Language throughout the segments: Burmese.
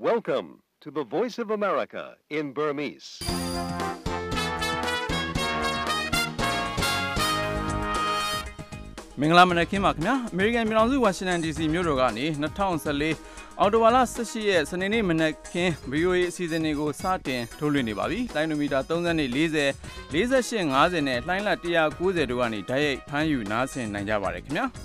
Welcome to the Voice of America in Burmese. ။မင်္ဂလာမနက်ခင်းပါခင်ဗျာ။ American ပြည်ထောင်စု Washington DC မြို့တော်ကနေ2014အောက်တိုဘာလ18ရက်စနေနေ့မနက်ခင်း VOA အစီအစဉ်တွေကိုစတင်ထုတ်လွှင့်နေပါပြီ။လိုင်းနိုမီတာ30နဲ့40 48 50နဲ့လှိုင်းလက်190တို့ကနေဓာတ်ရိုက်ဖမ်းယူနားဆင်နိုင်ကြပါတယ်ခင်ဗျာ။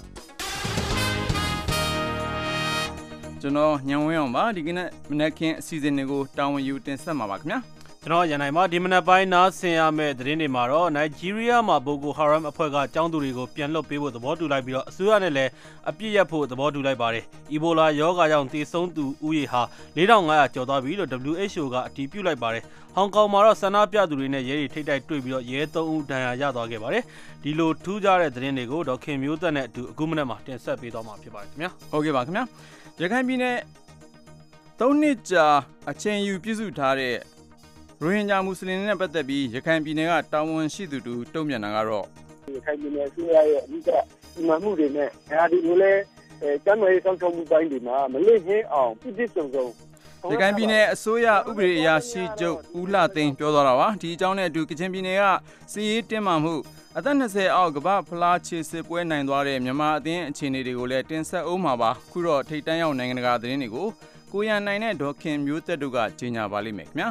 ကျွန်တော်ညံဝင်းအောင်ပါဒီကနေ့မနက်ခင်းအစီအစဉ်တွေကိုတာဝန်ယူတင်ဆက်မှာပါခင်ဗျာ။ကျွန်တော်ရန်နိုင်မှာဒီမနက်ပိုင်းနားဆင်ရမယ့်သတင်းတွေမှာတော့နိုင်ဂျီးရီးယားမှာဘိုကိုဟာရမ်အဖွဲ့ကကျောင်းသူတွေကိုပြန်လွှတ်ပေးဖို့သဘောတူလိုက်ပြီးတော့အစိုးရနဲ့လည်းအပြစ်ရဖို့သဘောတူလိုက်ပါတယ်။အီဘိုလာရောဂါကြောင့်သေဆုံးသူဦးရေဟာ4500ကျော်သွားပြီလို့ WHO ကအတည်ပြုလိုက်ပါတယ်။ဟောင်ကောင်မှာတော့ဆန္ဒပြသူတွေနဲ့ရဲတွေထိပ်တိုက်တွေ့ပြီးတော့ရဲ3ဦးဒဏ်ရာရသွားခဲ့ပါတယ်။ဒီလိုထူးခြားတဲ့သတင်းတွေကိုဒေါက်ခင်မျိုးသက်နဲ့အတူအခုမနက်မှာတင်ဆက်ပေးသွားမှာဖြစ်ပါတယ်ခင်ဗျာ။ဟုတ်ကဲ့ပါခင်ဗျာ။ရခိုင်ပြည်နယ်3နှစ်ကြာအချိန်ယူပြည့်စုံထားတဲ့ရိုဟင်ဂျာမွတ်စလင်တွေနဲ့ပတ်သက်ပြီးရခိုင်ပြည်နယ်ကတာဝန်ရှိသူတို့တုံ့ပြန်တာကတော့ရခိုင်ပြည်နယ်အစိုးရရဲ့အဓိကဒီမှမှုတွေနဲ့အဲဒီလိုလဲကျန်းမာရေးစောင့်ရှောက်မှုပိုင်းတွေမှာမလစ်ဟင်းအောင်ပြည့်စုံစုံရခိုင်ပြည်နယ်အစိုးရဥပဒေအရာရှိချုပ်ဦးလှသိန်းပြောသွားတာပါဒီအကြောင်းနဲ့အတူကချင်ပြည်နယ်ကစီးရေးတင်းမာမှုအသက်20အောက်ကမ္ဘာဖလားခြေစစ်ပွဲနိုင်သွားတဲ့မြန်မာအသင်းအခြေအနေတွေကိုလည်းတင်ဆက်အောင်မှာပါခုတော့ထိပ်တန်းရောက်နိုင်ငံတကာသတင်းတွေကိုကိုရန်နိုင်နဲ့ဒေါက်ခင်မျိုးသက်တို့ကကြီးညာပါလိမ့်မယ်ခင်ဗျာ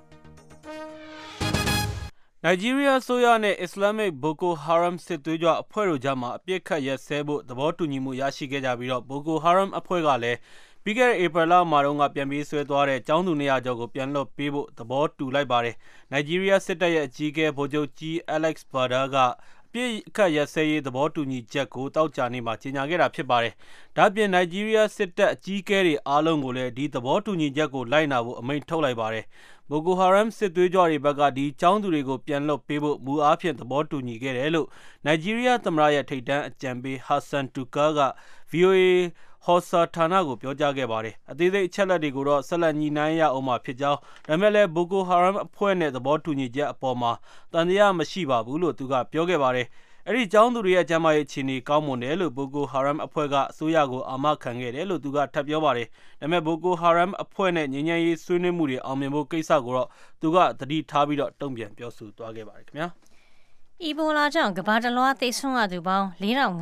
နိုင်ဂျီးရီးယားဆိုရနဲ့အစ္စလာမစ်ဘိုကိုဟာရမ်စစ်သွေးကြွအဖွဲ့တို့ကြားမှာအပြစ်ခတ်ရက်စဲဖို့သဘောတူညီမှုရရှိခဲ့ကြပြီးတော့ဘိုကိုဟာရမ်အဖွဲ့ကလည်းပြီးခဲ့တဲ့ဧပြီလမှာတော့ပြန်ပြီးဆွဲသွားတဲ့ကျောင်းသူ200ကျော်ကိုပြန်လွှတ်ပေးဖို့သဘောတူလိုက်ပါတယ်။နိုင်ဂျီးရီးယားစစ်တပ်ရဲ့အကြီးအကဲဗိုလ်ချုပ်ကြီး Alex Bader ကအပြစ်ခတ်ရက်စဲရေးသဘောတူညီချက်ကိုတောက်ကြနေမှာကြေညာခဲ့တာဖြစ်ပါတယ်။ဒါ့အပြင်နိုင်ဂျီးရီးယားစစ်တပ်အကြီးအကဲတွေအားလုံးကိုလည်းဒီသဘောတူညီချက်ကိုလိုက်နာဖို့အမိန့်ထုတ်လိုက်ပါတယ်။ဘိုကိုဟာရမ်စစ်သွေးကြွတွေဘက်ကဒီကျောင်းသူတွေကိုပြန်လွှတ်ပေးဖို့မူအားဖြင့်သဘောတူညီခဲ့တယ်လို့နိုင်ဂျီးရီးယားသမ္မတရဲ့ထိပ်တန်းအကြံပေးဟာဆန်တူကာက VOA ဟော်ဆာဌာနကိုပြောကြားခဲ့ပါတယ်။အသေးစိတ်အချက်လက်တွေကိုတော့ဆက်လက်ညှိနှိုင်းရအောင်မှာဖြစ်ကြောင်းဒါပေမဲ့လည်းဘိုကိုဟာရမ်အဖွဲ့နဲ့သဘောတူညီချက်အပေါ်မှာတန်တရားမရှိပါဘူးလို့သူကပြောခဲ့ပါတယ်။အဲ့ဒီကျောင်းသူတွေရဲ့ကျန်းမာရေးအခြေအနေကောင်းမွန်တယ်လို့ဘိုကိုဟာရမ်အဖွဲ့ကအစိုးရကိုအာမခံခဲ့တယ်လို့သူကထပ်ပြောပါတယ်။ဒါပေမဲ့ဘိုကိုဟာရမ်အဖွဲ့နဲ့ငြိမ်းချမ်းရေးဆွေးနွေးမှုတွေအောင်မြင်ဖို့ကိစ္စကိုတော့သူကသတိထားပြီးတော့တုံ့ပြန်ပြောဆိုသွားခဲ့ပါတယ်ခင်ဗျာ။အီဘိုလာကြောင့်ကမ္ဘာတလွှားသေဆုံးရသူပေါင်း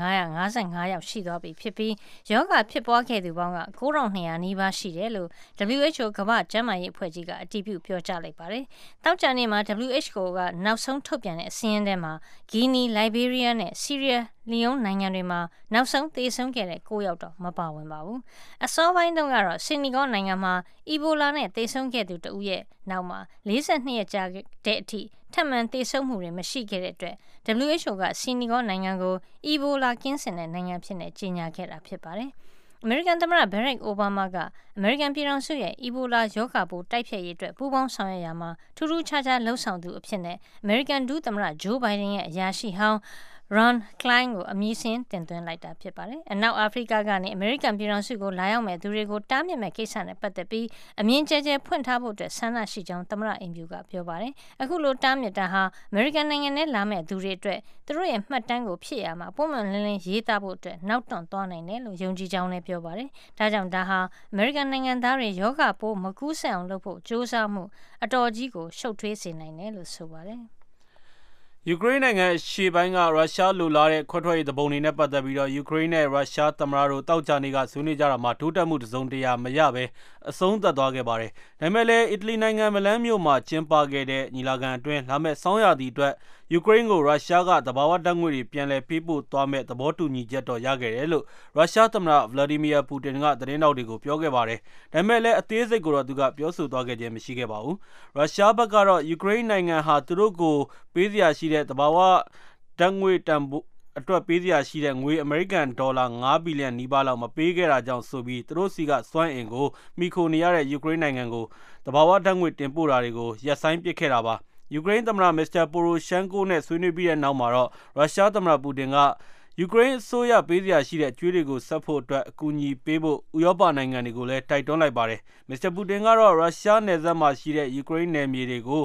4555ယောက်ရှိသွားပြီဖြစ်ပြီးရောဂါဖြစ်ပွားခဲ့သူပေါင်းက9200နီးပါးရှိတယ်လို့ WHO ကမ္ဘာ့ကျန်းမာရေးအဖွဲ့ကြီးကအတည်ပြုပြောကြားလိုက်ပါတယ်။တောက်ကြနေ့မှာ WHO ကနောက်ဆုံးထုတ်ပြန်တဲ့အစီရင်ထဲမှာဂီနီ၊လိုက်ဘေးရီးယားနဲ့ဆီးရီးယားလီယုံနိုင်ငံတွေမှာနောက်ဆုံးသေဆုံးခဲ့တဲ့9ယောက်တော့မပါဝင်ပါဘူး။အစောပိုင်းတုန်းကတော့ဆီနီဂေါနိုင်ငံမှာအီဘိုလာနဲ့သေဆုံးခဲ့သူတဦးရဲ့နောက်မှာ42ရက်ကြာတဲ့အထိထပ်မံသေဆုံးမှုတွေမရှိခဲ့တဲ့အတွက် WHO ကဆီနီဂေါနိုင်ငံကိုအီဘိုလာကင်းစင်တဲ့နိုင်ငံဖြစ်နေကြေညာခဲ့တာဖြစ်ပါတယ်။အမေရိကန်သမ္မတဘရက်အိုဘားမားကအမေရိကန်ပြည်ထောင်စုရဲ့အီဘိုလာရောဂါပိုးတိုက်ဖျက်ရေးအတွက်ပူးပေါင်းဆောင်ရွက်ရာမှာထူးထူးခြားခြားလှုပ်ဆောင်သူအဖြစ်နဲ့အမေရိကန်ဒုသမ္မတဂျိုးဘိုင်ဒန်ရဲ့အရာရှိဟောင်းRon Klein ကိုအမည်စင်းတင်သွင်းလိုက်တာဖြစ်ပါတယ်။အနောက်အာဖရိကကနေအမေရိကန်ပြည်ထောင်စုကိုလာရောက်မဲ့သူတွေကိုတားမြစ်မဲ့ကိစ္စနဲ့ပတ်သက်ပြီးအမြင်ကျဲကျဲဖွင့်ထားဖို့အတွက်ဆန္ဒရှိကြောင်းသမ္မတအင်ဖြူကပြောပါတယ်။အခုလိုတားမြစ်တာဟာအမေရိကန်နိုင်ငံနဲ့လာမဲ့သူတွေအတွက်သူတို့ရဲ့မှတ်တမ်းကိုဖြစ်ရမှာပုံမှန်လင်းလင်းရေးသားဖို့အတွက်နောက်တွန့်သွားနိုင်တယ်လို့ယုံကြည်ကြောင်းလည်းပြောပါတယ်။ဒါကြောင့်ဒါဟာအမေရိကန်နိုင်ငံသားတွေယောဂပိုးမကူးစက်အောင်လုပ်ဖို့ကြိုးစားမှုအတော်ကြီးကိုရှုပ်ထွေးစေနိုင်တယ်လို့ဆိုပါတယ်။ယူကရိန်းနိုင်ငံရှေ့ပိုင်းကရုရှားလိုလားတဲ့ခွဲထွက်ရေးသဘောတွေနဲ့ပတ်သက်ပြီးတော့ယူကရိန်းနဲ့ရုရှားသမ္မတတို့တောက်ကြနေကဆွေးနွေးကြတာမှာတိုးတက်မှုတစုံတရာမရဘဲအဆုံးသတ်သွားခဲ့ပါတယ်။ဒါပေမဲ့လည်းအီတလီနိုင်ငံမလန်းမြို့မှာကျင်းပခဲ့တဲ့ညီလာခံအတွင်းလာမယ့်ဆောင်းရာသီအတွက်ယူကရိန်းကိုရုရှားကသဘာဝဓာတ်ငွေ့တွေပြန်လည်ပေးပို့သွားမဲ့သဘောတူညီချက်တော့ရခဲ့တယ်လို့ရုရှားသမ္မတဗလာဒီမီယာပူတင်ကသတင်းတောက်တွေကိုပြောခဲ့ပါတယ်။ဒါပေမဲ့လည်းအသေးစိတ်ကိုတော့သူကပြောဆိုသွားခဲ့ခြင်းမရှိခဲ့ပါဘူး။ရုရှားဘက်ကတော့ယူကရိန်းနိုင်ငံဟာသူတို့ကိုပေးစရာရှိတဲ့သဘာဝဓာတ်ငွေ့တန်ဖိုးအတွက်ပေးစရာရှိတဲ့ငွေအမေရိကန်ဒေါ်လာ9ဘီလီယံနီးပါးလောက်မပေးခဲ့တာကြောင့်ဆိုပြီးသူတို့စီကစွမ်းအင်ကိုမိခိုနေရတဲ့ယူကရိန်းနိုင်ငံကိုသဘာဝဓာတ်ငွေ့တင်ပို့တာတွေကိုရပ်ဆိုင်းပစ်ခဲ့တာပါ။ယူကရိန်းသမ္မတမစ္စတာပိုရိုရှန်ကိုနဲ့ဆွေးနွေးပြီးတဲ့နောက်မှာတော့ရုရှားသမ္မတပူတင်ကယူကရိန်းအစိုးရပေးစရာရှိတဲ့အကျွေးတွေကိုဆက်ဖို့အတွက်အကူအညီပေးဖို့ဥရောပနိုင်ငံတွေကိုလည်းတိုက်တွန်းလိုက်ပါတယ်။မစ္စတာပူတင်ကတော့ရုရှားနယ်စပ်မှာရှိတဲ့ယူကရိန်းနယ်မြေတွေကို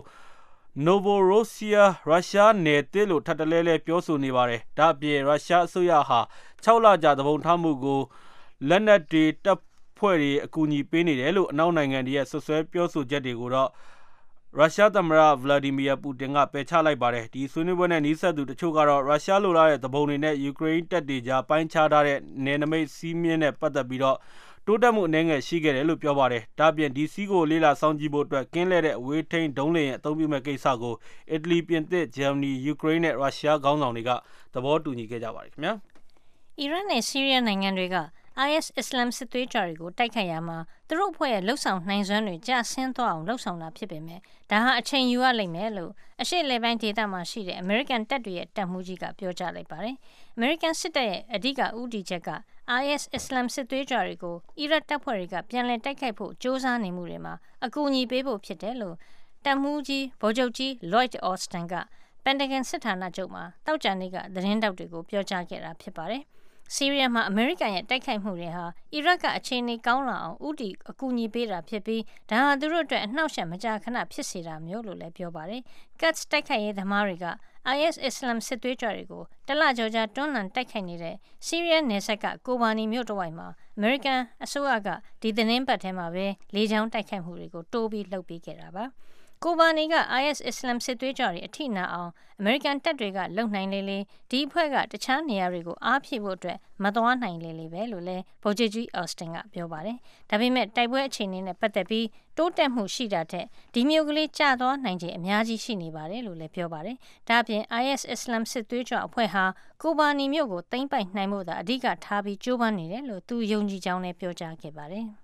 Novorossiya ရုရှားနယ်သစ်လို့ထပ်တလဲလဲပြောဆိုနေပါတယ်။ဒါ့အပြင်ရုရှားအစိုးရဟာ6လကြာသဘုံထားမှုကိုလက်နက်တွေတပ်ဖွဲ့တွေအကူအညီပေးနေတယ်လို့အနောက်နိုင်ငံတွေရဲ့ဆွဆွဲပြောဆိုချက်တွေကိုတော့ရုရှားသမ္မတဗလာဒီမီယာပူတင်ကပယ်ချလိုက်ပါတယ်ဒီဆွေးနွေးပွဲနဲ့နှီးဆက်သူတချို့ကတော့ရုရှားလိုလားတဲ့သဘုံတွေနဲ့ယူကရိန်းတပ်တွေကြားပိုင်းခြားထားတဲ့နယ်နိမိတ်စီးမြင့်နဲ့ပတ်သက်ပြီးတော့တိုးတက်မှုအနေငယ်ရှိခဲ့တယ်လို့ပြောပါတယ်ဒါ့အပြင်ဒီစီးကိုလေးလာစောင့်ကြည့်ဖို့အတွက်ကင်းလဲတဲ့အဝေးထိန်းဒုံးလေယာဉ်အသုံးပြုမဲ့ကိစ္စကိုအီတလီပြင်သစ်ဂျာမနီယူကရိန်းနဲ့ရုရှားခေါင်းဆောင်တွေကသဘောတူညီခဲ့ကြပါတယ်ခင်ဗျာအီရတ်နဲ့ဆီးရီးယားနိုင်ငံတွေက IS အစ္စလာမ်စစ်သွေးကြွတွေကိုတိုက်ခိုက်ရမှာသူတို့အဖွဲ့ရဲ့လှုပ်ဆောင်နိုင်စွမ်းတွေကျဆင်းသွားအောင်လှုပ်ဆောင်တာဖြစ်ပေမဲ့ဒါဟာအချိန်ယူရလိမ့်မယ်လို့အရှေ့လေပိုင်းဒေသမှာရှိတဲ့အမေရိကန်တပ်တွေရဲ့တပ်မှုကြီးကပြောကြားလိုက်ပါတယ်။အမေရိကန်စစ်တပ်ရဲ့အဓိကဦးတည်ချက်က IS အစ္စလာမ်စစ်သွေးကြွတွေကိုအီရတ်တပ်ဖွဲ့တွေကပြန်လည်တိုက်ခိုက်ဖို့ကြိုးစားနေမှုတွေမှာအကူအညီပေးဖို့ဖြစ်တယ်လို့တပ်မှုကြီးဗိုလ်ချုပ်ကြီး Lloyd Austin ကပန်တဂန်စစ်ဌာနချုပ်မှာတောက်ကြနေ့ကသတင်းတောက်တွေကိုပြောကြားခဲ့တာဖြစ်ပါတယ်။ဆီးရီးယားမှာအမေရိကန်ရဲ့တိုက်ခိုက်မှုတွေဟာအီရတ်ကအခြေအနေကောင်းလာအောင်ဦးတည်အကူအညီပေးတာဖြစ်ပြီးဒါဟာသူတို့အတွက်အနှောက်အယှက်မကြာခဏဖြစ်စေတာမျိုးလို့လည်းပြောပါတယ်။ Quds တိုက်ခိုက်ရေးသမားတွေက IS အစ္စလာမ်စစ်သွေးကြွတွေကိုတလကျော်ကြာတွန်းလှန်တိုက်ခိုက်နေတဲ့ဆီးရီးယားနယ်စပ်ကကိုဘာနီမြို့တစ်ဝိုက်မှာအမေရိကန်အစိုးရကဒီသတင်းပတ်ထဲမှာပဲလေကြောင်းတိုက်ခိုက်မှုတွေကိုတိုးပြီးလှုပ်ပေးခဲ့တာပါ။ကိုဘာနီက IS အစ္စလာမ်စစ်သွေးကြွတွေအထိနာအောင်အမေရိကန်တပ်တွေကလုံနိုင်လေလေဒီအဖွဲ့ကတခြားနေရာတွေကိုအားဖြည့်ဖို့အတွက်မသွားနိုင်လေလေပဲလို့လည်းဗိုလ်ချုပ်ကြီးအော်စတင်ကပြောပါတယ်။ဒါပေမဲ့တိုက်ပွဲအခြေအနေနဲ့ပတ်သက်ပြီးတိုးတက်မှုရှိတာတဲ့ဒီမျိုးကလေးကျသွားနိုင်ခြေအများကြီးရှိနေပါတယ်လို့လည်းပြောပါတယ်။ဒါ့အပြင် IS အစ္စလာမ်စစ်သွေးကြွအဖွဲ့ဟာကိုဘာနီမြို့ကိုသိမ်းပိုက်နိုင်ဖို့သာအဓိကထားပြီးကြိုးပမ်းနေတယ်လို့သူယုံကြည်ကြောင်းလည်းပြောကြားခဲ့ပါတယ်။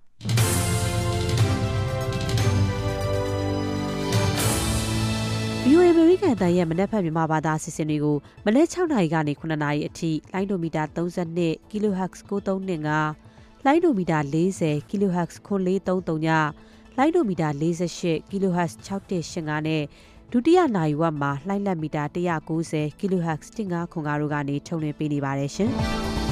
VOA အမေရိကန်တန်ရဲ့မနက်ဖက်မြန်မာဘာသာအစီအစဉ်တွေကိုမနေ့6နာရီကနေ9နာရီအထိလိုင်းဒိုမီတာ32 kHz 9325လိုင်းဒိုမီတာ40 kHz 9433ညလိုင်းဒိုမီတာ48 kHz 6185နဲ့ဒုတိယနာရီဝက်မှာလှိုင်းလက်မီတာ190 kHz 1505တို့ကနေထုတ်လွှင့်ပေးနေပါတယ်ရှင်။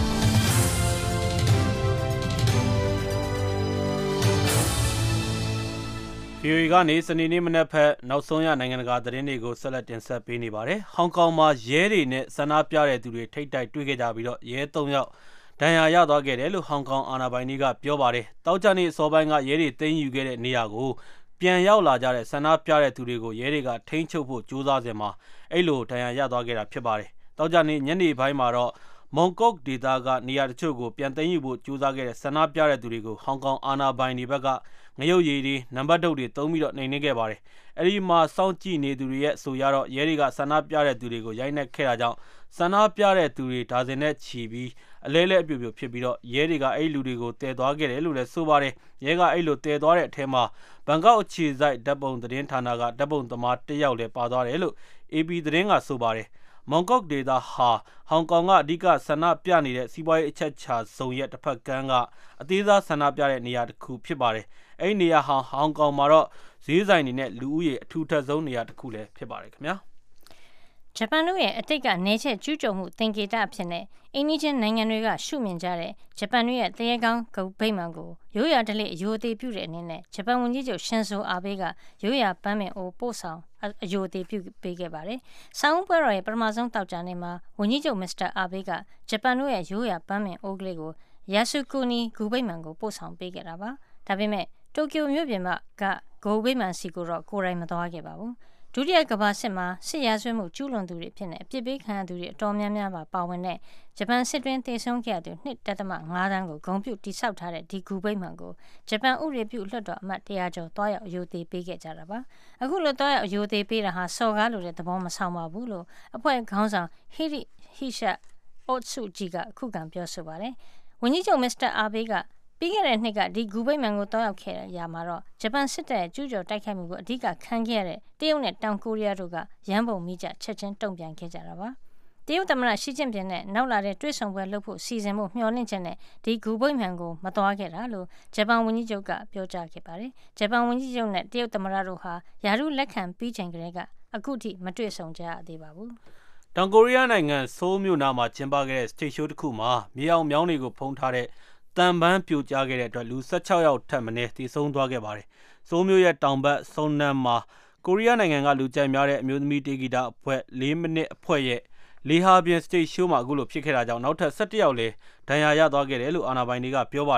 VOA ကနေစနေနေ့မနက်ဖက်နောက်ဆုံးရနိုင်ငံတကာသတင်းတွေကိုဆက်လက်တင်ဆက်ပေးနေပါတယ်။ဟောင်ကောင်မှာရဲတွေနဲ့ဆန္ဒပြတဲ့သူတွေထိပ်တိုက်တွေ့ခဲ့ကြပြီးတော့ရဲ3ယောက်ဒဏ်ရာရသွားခဲ့တယ်လို့ဟောင်ကောင်အာဏာပိုင်တွေကပြောပါတယ်။တောက်ကြနေ့အစောပိုင်းကရဲတွေသိမ်းယူခဲ့တဲ့နေရာကိုပြန်ရောက်လာကြတဲ့ဆန္ဒပြတဲ့သူတွေကိုရဲတွေကထိန်းချုပ်ဖို့ကြိုးစားစဉ်မှာအဲ့လိုဒဏ်ရာရသွားခဲ့တာဖြစ်ပါတယ်။တောက်ကြနေ့ညနေပိုင်းမှာတော့မွန်ကော့ဒေသကနေရာတချို့ကိုပြန်သိမ်းယူဖို့ကြိုးစားခဲ့တဲ့ဆန္ဒပြတဲ့သူတွေကိုဟောင်ကောင်အာဏာပိုင်တွေဘက်ကငရုတ်ရည်တွေနံပါတ်တုပ်တွေသုံးပြီးတော့နှိမ်နင်းခဲ့ပါတယ်။အဲဒီမှာစောင့်ကြည့်နေသူတွေရဲ့ဆိုရတော့ရဲတွေကဆန္ဒပြတဲ့သူတွေကိုရိုက်နှက်ခဲ့တာကြောင့်ဆန္ဒပြတဲ့သူတွေဒါဇင်နဲ့ချီပြီးအလဲလဲအပြိုပြိုဖြစ်ပြီးတော့ရဲတွေကအဲ့လူတွေကိုတည်သွားခဲ့တယ်လို့လည်းဆိုပါတယ်။ရဲကအဲ့လိုတည်သွားတဲ့အထက်မှာဘန်ကောက်အခြေစိုက်ဓာတ်ပုံသတင်းဌာနကဓာတ်ပုံသမားတစ်ယောက်လည်းပါသွားတယ်လို့ AP သတင်းကဆိုပါတယ်။မောင်ကော့ဒေသဟာဟောင်ကောင်ကအဓိကဆန္ဒပြနေတဲ့စီးပွားရေးအချက်ချာဇုံရဲ့တစ်ဖက်ကမ်းကအသေးစားဆန္ဒပြတဲ့နေရာတစ်ခုဖြစ်ပါတယ်။အဲ့ဒီနေရာဟာဟောင်ကောင်မှာတော့ဈေးဆိုင်တွေနဲ့လူဦးရေအထူထပ်ဆုံးနေရာတစ်ခုလည်းဖြစ်ပါတယ်ခင်ဗျာ။ဂျပန်တို့ရဲ့အတိတ်ကနေချက်ကျူးကျော်မှုသင်္ကေတအဖြစ်နဲ့အိန္ဒိယနိုင်ငံတွေကရှုမြင်ကြတဲ့ဂျပန်တို့ရဲ့တရေကောင်းဂုတ်ဗိမာန်ကိုရိုးရာဓလေ့အယိုသေးပြုတဲ့အနေနဲ့ဂျပန်ဝန်ကြီးချုပ်ရှင်ဇိုအာဘေးကရိုးရာပန်းပင်အိုပို့ဆောင်အယိုသေးပြုပေးခဲ့ပါတယ်။ဆောင်းပွဲတော်ရဲ့ပထမဆုံးတောက်ကြနေ့မှာဝန်ကြီးချုပ်မစ္စတာအာဘေးကဂျပန်တို့ရဲ့ရိုးရာပန်းပင်အိုကလေးကိုယာစုကူနီဂူဗိမာန်ကိုပို့ဆောင်ပေးခဲ့တာပါ။ဒါပေမဲ့တိုကျိုမြို့ပြင်မှာကဂိုဗိမာန်စီကိုတော့ကိုယ်တိုင်မသွားခဲ့ပါဘူး။ဒုတိယကမ္ဘာစစ်မှာစစ်ရာဇဝတ်မှုကျူးလွန်သူတွေဖြစ်နေအပြစ်ပေးခံရသူတွေအတော်များများပါဝင်တဲ့ဂျပန်စစ်တွင်းသေဆုံးခဲ့သူ1.5 တန်းကိုဂုဏ်ပြုတိစောက်ထားတဲ့ဒီဂူဗိမာန်ကိုဂျပန်ဥရေပြုလွှတ်တော်အမတ်100ကျော်တွားရောက်အယိုသေးပေးခဲ့ကြတာပါအခုလိုတွားရောက်အယိုသေးပေးတာဟာစော်ကားလိုတဲ့သဘောမဆောင်ပါဘူးလို့အဖွဲ့ခေါင်းဆောင်ဟီရှာအော့ဆုဂျီကခုခံပြောဆိုပါတယ်ဝန်ကြီးချုပ်မစ္စတာအာဘေးကပြီးခဲ့တဲ့နှစ်ကဒီဂူဗိမာန်ကိုတောက်ရောက်ခဲ့တဲ့နေရာမှာတော့ဂျပန်စစ်တပ်ရဲ့ကျူးကျော်တိုက်ခိုက်မှုကိုအဓိကခံခဲ့ရတဲ့တရုတ်နဲ့တောင်ကိုရီးယားတို့ကရန်ပုံမိကြချက်ချင်းတုံ့ပြန်ခဲ့ကြတာပါတရုတ်သမ္မတရှီကျင့်ပင်နဲ့နောက်လာတဲ့တွေ့ဆုံပွဲလုပ်ဖို့စီစဉ်ဖို့မျှော်လင့်ချက်နဲ့ဒီဂူဗိမာန်ကိုမသွားခဲ့တာလို့ဂျပန်ဝန်ကြီးချုပ်ကပြောကြားခဲ့ပါတယ်ဂျပန်ဝန်ကြီးချုပ်နဲ့တရုတ်သမ္မတတို့ဟာယာရုလက်ခံပြီးချိန်ကလေးကအခုထိမတွေ့ဆုံကြရသေးပါဘူးတောင်ကိုရီးယားနိုင်ငံဆိုးမြို့နားမှာကျင်းပခဲ့တဲ့ stage show တစ်ခုမှာမြေအောင်မြောင်းတွေကိုဖုံးထားတဲ့တန်ပန်းပြိုကျခဲ့တဲ့အတွက်လူ16ယောက်ထပ်မံသေဆုံးသွားခဲ့ပါတယ်။ဆိုးမြို့ရဲ့တောင်ဘက်ဆုံနမ်မှာကိုရီးယားနိုင်ငံကလူကြိုက်များတဲ့အမျိုးသမီးတေဂီတာအဖွဲ့4မိနစ်အဖွဲ့ရဲ့လေဟာပြင် stage show မှာအခုလိုဖြစ်ခဲ့တာကြောင့်နောက်ထပ်17ယောက်လည်းဒဏ်ရာရသွားခဲ့တယ်လို့အာဏာပိုင်တွေကပြောပါတယ်။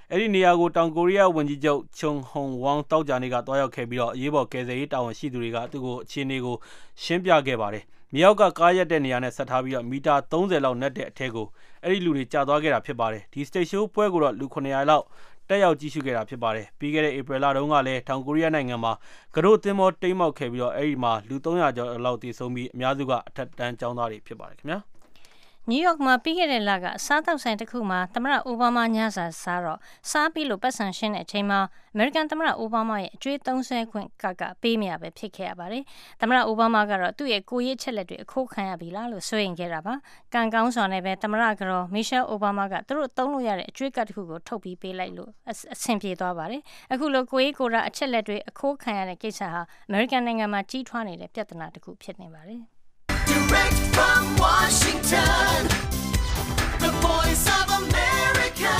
အဲ့ဒီနေရာကိုတောင်ကိုရီးယားဝန်ကြီးချုပ်ချွန်ဟွန်ဝမ်တောက်ကြနေကတွားရောက်ခဲ့ပြီးတော့အရေးပေါ်ကယ်ဆယ်ရေးတာဝန်ရှိသူတွေကသူ့ကိုအခြေအနေကိုရှင်းပြခဲ့ပါတယ်မြေအောက်ကကားရက်တဲ့နေရာနဲ့ဆက်ထားပြီးတော့မီတာ30လောက်နက်တဲ့အထက်ကိုအဲ့ဒီလူတွေကျသွားခဲ့တာဖြစ်ပါတယ်ဒီ stage show ပွဲကိုတော့လူ900လောက်တက်ရောက်ကြည့်ရှုခဲ့တာဖြစ်ပါတယ်ပြီးခဲ့တဲ့ဧပြီလတုန်းကလည်းတောင်ကိုရီးယားနိုင်ငံမှာကရိုးသင်းမောတိမ်းမောက်ခဲ့ပြီးတော့အဲ့ဒီမှာလူ300ကျော်လောက်တည်ဆုံပြီးအများစုကအထက်တန်းကျောင်းသားတွေဖြစ်ပါတယ်ခင်ဗျာနယူးယောက်မှာပြီးခဲ့တဲ့လကစားတောက်ဆိုင်တစ်ခုမှာသမ္မတအိုဘားမားညစာစားတော့စားပြီးလို့ပတ်စံရှင်းတဲ့အချိန်မှာအမေရိကန်သမ္မတအိုဘားမားရဲ့အကျွေး30ခွင့်ကပေးမရပဲဖြစ်ခဲ့ရပါတယ်။သမ္မတအိုဘားမားကတော့သူ့ရဲ့ကိုရေးချက်လက်တွေအခိုးခံရပြီလားလို့စိုးရိမ်ခဲ့တာပါ။ကံကောင်းစွာနဲ့ပဲသမ္မတကတော့မီရှယ်အိုဘားမားကသူတို့သုံးလို့ရတဲ့အကျွေးကတ်တစ်ခုကိုထုတ်ပြီးပေးလိုက်လို့အဆင်ပြေသွားပါတယ်။အခုလိုကိုရေးကိုရာအချက်လက်တွေအခိုးခံရတဲ့ကိစ္စဟာအမေရိကန်နိုင်ငံမှာကြီးထွားနေတဲ့ပြဿနာတစ်ခုဖြစ်နေပါတယ်။ Direct from Washington, the voice of America,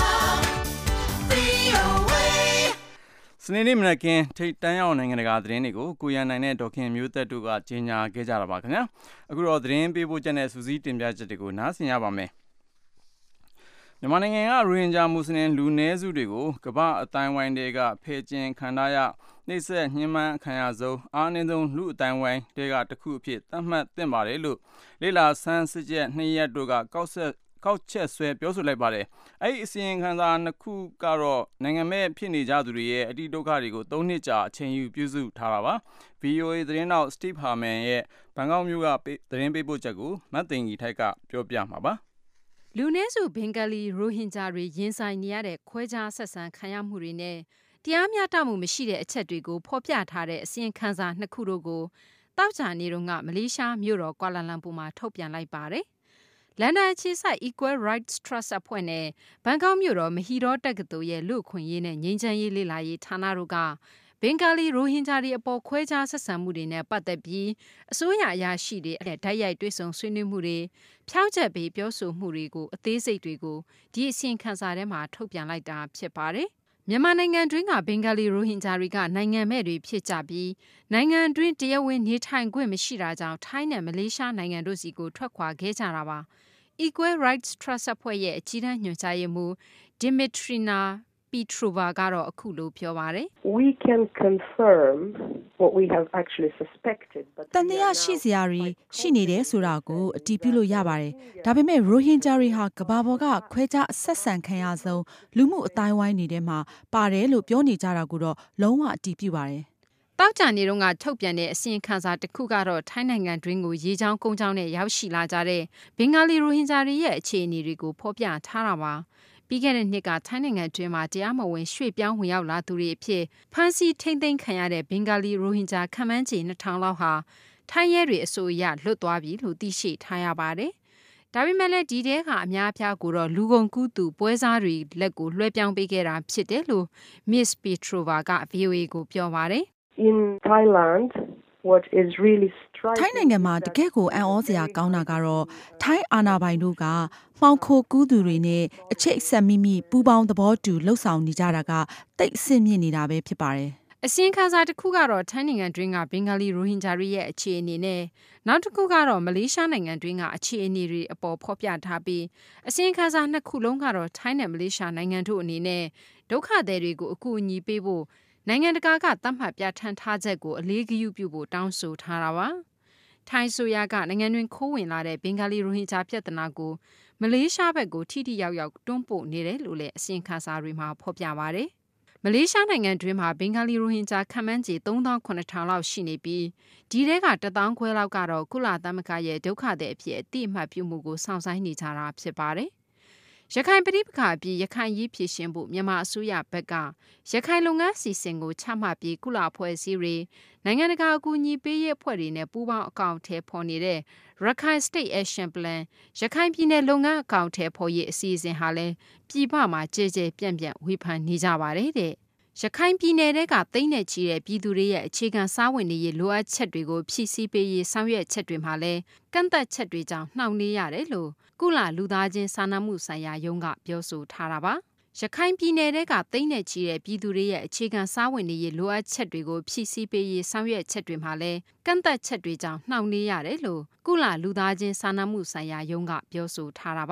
VOA. စနေနေ့မနက်ခင်းထိပ်တန်းရောက်နိုင်ငံတကာသတင်းတွေကိုကိုရန်နိုင်နဲ့ဒေါခင်မျိုးသက်တို့ကကြေညာခဲ့ကြတာပါခင်ဗျာအခုတော့သတင်းပေးပို့ချက်နဲ့စူးစီးတင်ပြချက်တွေကိုနားဆင်ရပါမယ်မြန်မာနိုင်ငံကရိုဟင်ဂျာမွတ်စလင်လူနည်းစုတွေကိုကမ္ဘာအတိုင်းဝိုင်းတွေကဖယ်ကျင်ခံရရနှိမ့်ဆက်ညှဉ်းပန်းခံရဆုံးအားနည်းဆုံးလူအတိုင်းဝိုင်းတွေကတစ်ခုအဖြစ်သတ်မှတ်သင့်ပါတယ်လို့လေလာဆန်းစစ်ချက်2ရက်တို့ကကောက်ချက်ဆွဲပြောဆိုလိုက်ပါတယ်။အဲ့ဒီအစီရင်ခံစာနှစ်ခုကတော့နိုင်ငံမဲ့ဖြစ်နေကြသူတွေရဲ့အတိဒုက္ခတွေကို3နှစ်ကြာအချိန်ယူပြုစုထားတာပါ။ VOA သတင်းတောက် Steve Harman ရဲ့ဘန်ကောက်မြို့ကသတင်းပေးပို့ချက်ကိုမတ်သိင်ကြီးထိုက်ကပြောပြမှာပါ။လူနည်းစုဘင်္ဂလီရိုဟင်ဂျာတွေရင်ဆိုင်နေရတဲ့ခွဲခြားဆက်ဆံခံရမှုတွေနဲ့တရားမျှတမှုမရှိတဲ့အချက်တွေကိုဖော်ပြထားတဲ့အစီရင်ခံစာနှစ်ခုတို့ကိုတောက်ကြနေတော့ကမလေးရှားမြို့တော်ကွာလာလမ်ပူမှာထုတ်ပြန်လိုက်ပါတယ်။လန်ဒန်အခြေစိုက် Equal Rights Trust အဖွဲ့နဲ့ဘန်ကောက်မြို့တော်မဟီရောတက္ကသိုလ်ရဲ့လူ့အခွင့်အရေးနဲ့ငြိမ်းချမ်းရေးလေ့လာရေးဌာနတို့ကဘင်္ဂလီရိုဟင်ဂျာတွေအပေါ်ခွဲခြားဆက်ဆံမှုတွေနဲ့ပတ်သက်ပြီးအစိုးရအရာရှိတွေနဲ့ဓာတ်ရိုက်တွေ့ဆုံဆွေးနွေးမှုတွေဖြောင့်ချက်ပေးပြောဆိုမှုတွေကိုအသေးစိတ်တွေကိုဒီအစီရင်ခံစာထဲမှာထုတ်ပြန်လိုက်တာဖြစ်ပါတယ်။မြန်မာနိုင်ငံတွင်းကဘင်္ဂလီရိုဟင်ဂျာတွေကနိုင်ငံမဲ့တွေဖြစ်ကြပြီးနိုင်ငံတွင်းတရားဝင်နေထိုင်ခွင့်မရှိတာကြောင့်ထိုင်းနဲ့မလေးရှားနိုင်ငံတို့စီကိုထွက်ခွာခဲ့ကြတာပါ။ Equal Rights Trust အဖွဲ့ရဲ့အကြီးတန်းညွှန်ကြားရေးမှူး Dimitrina Petrova ကတော့အခုလိုပြောပါတယ်။ We can confirm what we have actually suspected but တန်တရားရှိစရာတွေရှိနေတယ်ဆိုတာကိုအတည်ပြုလို့ရပါတယ်။ဒါပေမဲ့ရိုဟင်ဂျာတွေဟာကမ္ဘာပေါ်ကခွဲခြားဆက်ဆံခံရဆုံးလူမှုအတိုင်းဝိုင်းတွေထဲမှာပါတယ်လို့ပြောနေကြတာကိုတော့လုံးဝအတည်ပြုပါတယ်။တောက်ကြနေတော့ကထုတ်ပြန်တဲ့အစီရင်ခံစာတစ်ခုကတော့ထိုင်းနိုင်ငံတွင်းကိုရေချောင်းကုန်းချောင်းနဲ့ရောက်ရှိလာကြတဲ့ဘင်္ဂလီရိုဟင်ဂျာတွေရဲ့အခြေအနေတွေကိုဖော်ပြထားတာပါ။ပြီးခဲ့တဲ့နှစ်ကထိုင်းနိုင်ငံတွင်းမှာတရားမဝင်ရွှေ့ပြောင်းဝင်ရောက်လာသူတွေအဖြစ်ဖမ်းဆီးထိန်းသိမ်းခံရတဲ့ဘင်္ဂလီရိုဟင်ဂျာခန့်မှန်းခြေ2000လောက်ဟာထိုင်းရဲတွေအဆိုအရလွတ်သွားပြီလို့သိရှိထားရပါတယ်။ဒါပေမဲ့လည်းဒီတဲကအများအပြားကိုတော့လူကုန်ကူးသူပွဲစားတွေလက်ကိုလွှဲပြောင်းပေးခဲ့တာဖြစ်တယ်လို့ Miss Petrova က VOA ကိုပြောပါတယ်။ In Thailand what is really striking ထိုင်းနိုင်ငံမှာတကယ့်ကိုအံ့ဩစရာကောင်းတာကတော့ထိုင်းအာဏာပိုင်တို့ကမှောင်ခိုကူးသူတွေနဲ့အချိတ်ဆက်မိပူပေါင်းသဘောတူလှုပ်ဆောင်နေကြတာကတိတ်အဆင့်မြင့်နေတာပဲဖြစ်ပါတယ်အစီရင်ခံစာတစ်ခုကတော့ထိုင်းနိုင်ငံတွင်းကဘင်္ဂလီရိုဟင်ဂျာတွေရဲ့အခြေအနေနဲ့နောက်တစ်ခုကတော့မလေးရှားနိုင်ငံတွင်းကအခြေအနေတွေအပေါ်ဖော်ပြထားပြီးအစီရင်ခံစာနှစ်ခုလုံးကတော့ထိုင်းနဲ့မလေးရှားနိုင်ငံတို့အနေနဲ့ဒုက္ခသည်တွေကိုအကူအညီပေးဖို့နိုင်ငံတကာကသတ်မှတ်ပြဋ္ဌာန်းထားချက်ကိုအလေးဂရုပြုဖို့တောင်းဆိုထားတာပါထိုင်းဆိုရကနိုင်ငံတွင်ခိုးဝင်လာတဲ့ဘင်္ဂလီရိုဟင်ဂျာပြဿနာကိုမလေးရှားဘက်ကိုထိထိရောက်ရောက်တွန်းပို့နေတယ်လို့လည်းအစီရင်ခံစာတွေမှာဖော်ပြပါတယ်မလေးရှားနိုင်ငံတွင်းမှာဘင်္ဂလီရိုဟင်ဂျာခန့်မှန်းခြေ 39,000 လောက်ရှိနေပြီးဒီထဲက 1,000 ခွဲလောက်ကတော့ကုလသမဂ္ဂရဲ့ဒုက္ခသည်အဖြစ်အတိအမှတ်ပြုမှုကိုစောင့်ဆိုင်းနေကြတာဖြစ်ပါတယ်ရခိုင်ပဋိပက္ခအပြီးရခိုင်ရေးဖြစ်ရှင်ဖို့မြန်မာအစိုးရဘက်ကရခိုင်လုပ်ငန်းစီစဉ်ကိုချမှတ်ပြီးကုလအဖွဲ့အစည်းတွေနိုင်ငံတကာအကူအညီပေးရေးအဖွဲ့တွေနဲ့ပူးပေါင်းအကောင့်ထဲပေါ်နေတဲ့ Rakhine State Action Plan ရခိုင်ပြည်နယ်လုပ်ငန်းအကောင့်ထဲပေါ်ရေးအစီအစဉ်ဟာလည်းပြည်ပမှာကြဲကြဲပြန့်ပြန့်ဝေဖန်နေကြပါတယ်တဲ့ရခိုင်ပြည်နယ်ကသိန်းနဲ့ချီတဲ့ပြည်သူတွေရဲ့အခြေခံစားဝတ်နေရေးလိုအပ်ချက်တွေကိုဖြည့်ဆည်းပေးရေးဆောင်ရွက်ချက်တွေမှာလည်းကန့်သက်ချက်တွေကြောင့်နှောင့်နှေးရတယ်လို့ကုလလူသားချင်းစာနာမှုဆိုင်ရာရုံးကပြောဆိုထားတာပါရခိုင်ပြည်နယ်ကသိန်းနဲ့ချီတဲ့ပြည်သူတွေရဲ့အခြေခံစားဝတ်နေရေးလိုအပ်ချက်တွေကိုဖြည့်ဆည်းပေးရေးဆောင်ရွက်ချက်တွေမှာလည်းကန့်သက်ချက်တွေကြောင့်နှောင့်နှေးရတယ်လို့ကုလလူသားချင်းစာနာမှုဆိုင်ရာရုံးကပြောဆိုထားတာပါ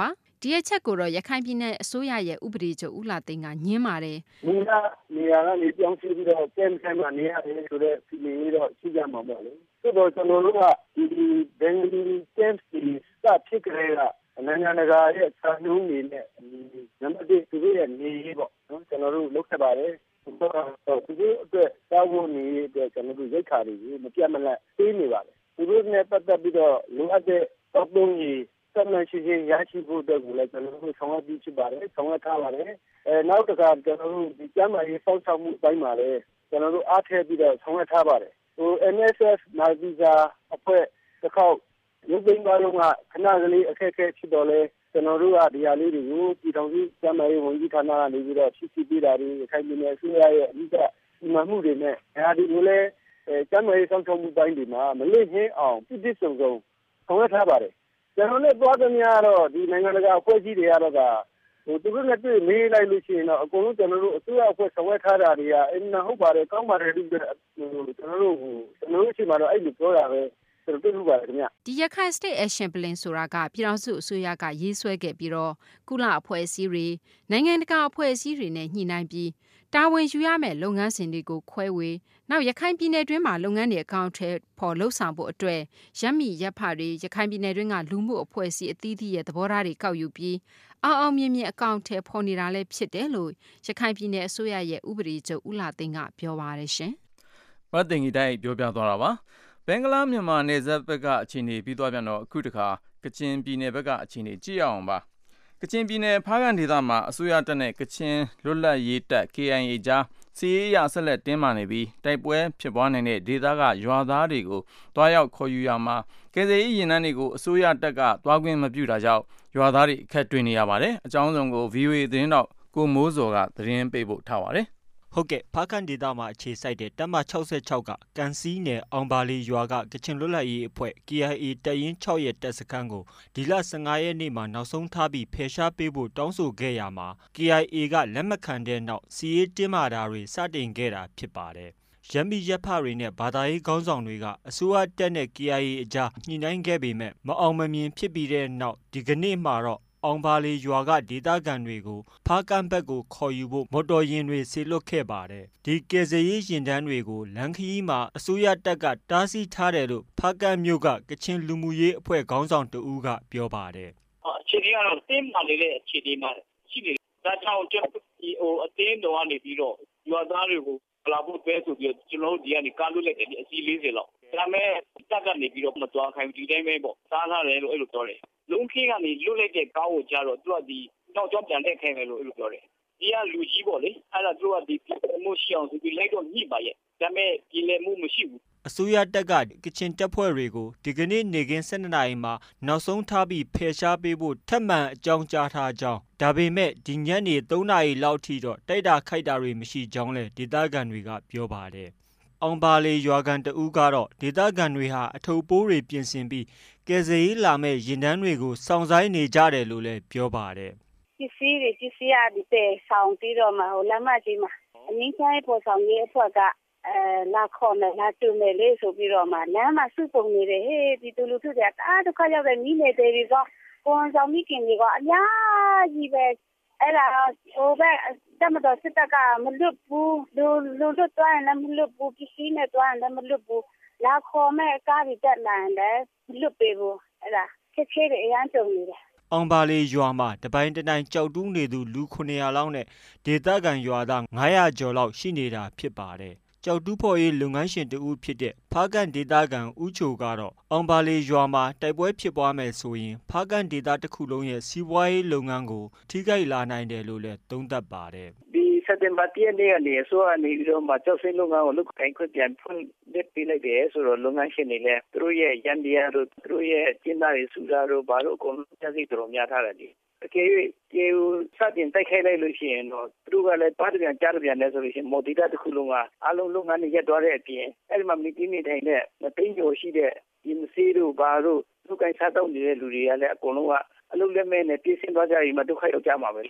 ဒီအချက်ကိုတော့ရခိုင်ပြည်နယ်အစိုးရရဲ့ဥပဒေချုပ်ဦးလာသိန်းကညင်းပါတယ်။ဒီကနေရာကနေပြောင်းပြီးတော့ကမ်မှာနေရတယ်ဆိုတော့ဒီလိုတော့ရှိကြမှာပေါ့လေ။ဆိုတော့ကျွန်တော်တို့ကဒီဘင်္ဂလီကမ်စီစဖြစ်ကြတဲ့နိုင်ငံတကာရဲ့စာနှုန်းတွေနဲ့နံပါတ်1သူတို့ရဲ့နေရေးပေါ့နော်ကျွန်တော်တို့လုပ်ခဲ့ပါတယ်။သူတို့အတွက်စာဝန်နေအတွက်ကျွန်တော်တို့ရိတ်ခါတွေကိုမပြတ်မလတ်ပေးနေပါတယ်။သူတို့နဲ့ပတ်သက်ပြီးတော့လိုအပ်တဲ့တောက်ပုံကြီးစက်မှန်ရှိခြင်းရရှိဖို့အတွက်ကိုလည်းကျွန်တော်တို့ဆောင်ရွက်ပြီးဖြစ်ပါတယ်ဆောင်ရွက်ထားပါတယ်နောက်တစ်ခါကျွန်တော်တို့ဒီကျန်းမာရေးစောင့်ရှောက်မှုအပိုင်းမှာလည်းကျွန်တော်တို့အားထည့်ပြီးတော့ဆောင်ရွက်ထားပါတယ်NSF နာဗီဇာအဖွဲ့တစ်ခေါက်ရုပ်သိမ်းပါတော့ကခဏကလေးအခက်အခဲဖြစ်တော့လဲကျွန်တော်တို့ကဒီဟာလေးတွေကိုပြည်ထောင်စုကျန်းမာရေးဝန်ကြီးဌာနကနေပြီးတော့ဖြစ်စီပေးတာတွေခိုင်ပြည်နယ်အစိုးရရဲ့အဓိကဒီမှမှုတွေနဲ့အဲဒီလိုလဲကျန်းမာရေးစောင့်ရှောက်မှုပိုင်းတွေမှာမလစ်ဟင်းအောင်ပြည့်စုံစုံဆောင်ရွက်ထားပါတယ်ကျွန်တော်လည်းသွားသမျှတော့ဒီနိုင်ငံတကာအဖွဲ့အစည်းတွေကတော့သူတို့နဲ့တွေ့မေးလိုက်လို့ရှိရင်တော့အကုန်လုံးကျွန်တော်တို့အစိုးရအဖွဲ့ဆောင်ရွက်ထားတာတွေကအင်းဟုတ်ပါတယ်ကောင်းပါတယ်လို့ကျွန်တော်တို့အချိန်မှာတော့အဲ့လိုပြောတာပဲကျွန်တော်တွေ့ပါတယ်ခင်ဗျဒီရခိုင် State Action Plan ဆိုတာကပြည်ထောင်စုအစိုးရကရေးဆွဲခဲ့ပြီးတော့ကုလအဖွဲ့အစည်းတွေနိုင်ငံတကာအဖွဲ့အစည်းတွေနဲ့ညှိနှိုင်းပြီးတာဝန်ယူရမယ့်လုပ်ငန်းစဉ်တွေကိုခွဲဝေနောက်ရခိုင်ပြည်နယ်တွင်းမှာလုပ်ငန်းတွေအကောင့်ထဲပေါ်လှုပ်ဆောင်ဖို့အတွက်ရပ်မိရပ်ဖတွေရခိုင်ပြည်နယ်တွင်းကလူမှုအဖွဲ့အစည်းအသီးသီးရဲ့သဘောထားတွေကောက်ယူပြီးအောင်မြင်မြင်အကောင့်ထဲပေါ်နေတာလည်းဖြစ်တယ်လို့ရခိုင်ပြည်နယ်အစိုးရရဲ့ဥပဒေချုပ်ဦးလာသိန်းကပြောပါတယ်ရှင်။မတ်တင်ကြီးတိုင်းပြောပြသွားတာပါ။ဘင်္ဂလားမြန်မာနယ်စပ်ဘက်ကအခြေအနေပြီးသွားပြန်တော့အခုတခါကချင်ပြည်နယ်ဘက်ကအခြေအနေကြည့်ရအောင်ပါ။ကချင်ပြည်နယ်ဖားကန့်ဒေသမှာအစိုးရတပ်နဲ့ကချင်လွတ်လပ်ရေးတပ် KIA ကြားစီးရေးရဆက်လက်တင်းမာနေပြီးတိုက်ပွဲဖြစ်ပွားနေတဲ့ဒေသကရွာသားတွေကိုတွားရောက်ခေါ်ယူရမှာကယ်ဆယ်ရေးယာဉ်တန်းတွေကိုအစိုးရတပ်ကတွားခွင့်မပြုတာကြောင့်ရွာသားတွေအခက်တွေ့နေရပါတယ်။အကြောင်းစုံကို VOA သတင်းတော့ကိုမိုးစော်ကသတင်းပေးပို့ထားပါတယ်။ဟုတ်ကဲ့ဖားကန့်ဒေသမှာအခြေစိုက်တဲ့တပ်မ66ကကန်စီးနယ်အောင်ပါလီရွာကကချင်လွတ်လပ်ရေးအဖွဲ့ KIA တပ်ရင်း6ရဲ့တပ်စခန်းကိုဒီလ15ရက်နေ့မှာနောက်ဆုံးထားပြီးဖယ်ရှားပေးဖို့တောင်းဆိုခဲ့ရမှာ KIA ကလက်မခံတဲ့နောက်စီရေးတင်းမာတာတွေစတင်ခဲ့တာဖြစ်ပါတယ်။ရပ်မိရပ်ဖတွေနဲ့ဘာသာရေးခေါင်းဆောင်တွေကအစိုးရတပ်နဲ့ KIA အကြားညှိနှိုင်းခဲ့ပေမဲ့မအောင်မမြင်ဖြစ်ပြီးတဲ့နောက်ဒီကနေ့မှာတော့အောင်ပါလီရွာကဒေသခံတွေကိုဖားကန့်ဘက်ကိုခေါ်ယူဖို့မော်တော်ယာဉ်တွေဆေလွတ်ခဲ့ပါတယ်။ဒီကယ်ဆယ်ရေးယာဉ်တန်းတွေကိုလမ်းခရီးမှာအစိုးရတပ်ကတားဆီးထားတယ်လို့ဖားကန့်မြို့ကကချင်လူမှုရေးအဖွဲ့ခေါင်းဆောင်တဦးကပြောပါတယ်။အခြေအနေကတော့တင်းမာနေတဲ့အခြေအနေမှာရှိနေတယ်။ဒါကြောင့်ကျွန်တော်အတင်းတော်ကနေပြီးတော့ရွာသားတွေကိုလာဖို့ပဲဆိုပြီးကျွန်တော်တို့ဒီကနေကားလွတ်လိုက်တယ်အစီ40လောက်။ဒါမဲ့တပ်ကနေပြီးတော့မတော်ခိုင်ဒီတိုင်းပဲပေါ့။စားထားတယ်လို့အဲ့လိုပြောတယ်။လုံးခင်းကနေလွတ်လိုက်တဲ့ကားကိုကြားတော့သူကဒီတော့ကြောင်းပြန်တက်ခိုင်းတယ်လို့အဲ့လိုပြောတယ်။ဒီကလူကြီးပေါ့လေအဲ့ဒါသူကဒီပြည်မှုရှိအောင်ဆိုပြီးလိုက်တော့ညှိပါရဲ့။ဒါမဲ့ပြည်လည်မှုမရှိဘူး။အစိုးရတပ်ကကချင်တပ်ဖွဲ့တွေကိုဒီကနေ့နေကင်း12နာရီမှာနောက်ဆုံးထားပြီးဖယ်ရှားပေးဖို့ထပ်မံအကြောင်းကြားထားကြောင်းဒါပေမဲ့ဒီညနေ3နာရီလောက်ထိတော့တိုက်တာခိုက်တာတွေမရှိကြောင်းလဲဒေသခံတွေကပြောပါတယ်။အောင်ပါလေရွာကန်တဦးကတော့ဒေသခံတွေဟာအထုပ်ပိုးတွေပြင်ဆင်ပြီးကယ်ဆယ်ရေးလာမဲ့ရင်တန်းတွေကိုစောင့်ဆိုင်နေကြတယ်လို့လည်းပြောပါတယ်။ပစ္စည်းရဒီတဲ့ဆောင်ပြီးတော့မှလမ်းမကြီးမှာအငင်းချိုင်းပေါ်ဆောင်ရေးအဖွဲ့ကလာခေါ်မယ်လာတူမယ်လေဆိုပြီးတော့မှလမ်းမှာစုပုံနေတယ်ဟေးဒီတူလူထုတွေကဒုက္ခရောက်တဲ့မိနေတယ်ပြီးတော့ကိုယ်ဆောင်မိခင်တွေကအများကြီးပဲအဲ့ဒါဟိုဘက်တမတော်စစ်တပ်ကမလွတ်ဘူးလူလွတ်သွားရင်လည်းမလွတ်ဘူးပစ္စည်းနဲ့သွားရင်လည်းမလွတ်ဘူးလာခေါ်မဲ့ကားတွေတက်လာရင်လည်းမလွတ်ပေးဘူးအဲ့ဒါခက်ခဲတဲ့အရန်ကြုံနေတယ်အောင်ပါလေရွာမှာတပိုင်းတိုင်းကြောက်တူးနေသူလူ900လောက်နဲ့ဒေသခံရွာသား900ကျော်လောက်ရှိနေတာဖြစ်ပါတယ်ကြောက်တူးဖော်ရေးလုပ်ငန်းရှင်တဦးဖြစ်တဲ့ဖားကန့်ဒေသခံဦးချိုကတော့အောင်ပါလေရွာမှာတိုက်ပွဲဖြစ်ပွားမယ်ဆိုရင်ဖားကန့်ဒေသတစ်ခုလုံးရဲ့စီးပွားရေးလုပ်ငန်းကိုထိခိုက်လာနိုင်တယ်လို့လည်းသုံးသပ်ပါတယ်ဒီစက်တင်ဘာ10ရက်နေ့ကနေအစိုးရနေပြီးတော့မှကြောက်စိတ်လုပ်ငန်းကိုလုပ်ကိုင်ခွင့်ပြန်ဖွင့်ပေးလိုက်တယ်ဆိုတော့လုပ်ငန်းရှင်တွေလည်းသူတို့ရဲ့ရန်တရားတို့သူတို့ရဲ့ကျင်းသားတွေစုသားတို့ဘာလို့အကုန်လုံးတက်စိတ်တော်များထားတယ်ဒီအကယ်၍ကျေစတင်တိုက်ခိုက်လိုက်လို့ရှိရင်တော့သူတို့ကလည်းပါတပြန်ကြားပြန်လဲဆိုလို့ရှိရင်မော်ဒီတာတစ်ခုလုံးကအလုံးလုပ်ငန်းတွေရပ်သွားတဲ့အပြင်အဲ့ဒီမှာမိတိနေထိုင်တဲ့မသိကျော်ရှိတဲ့ဒီမစေးတို့ဘာတို့လူကိုင်းစားတော့နေတဲ့လူတွေကလည်းအကုန်လုံးကအလုံးလက်မဲ့နဲ့ပြည့်စင်သွားကြပြီးမှဒုက္ခရောက်ကြမှာပဲလေ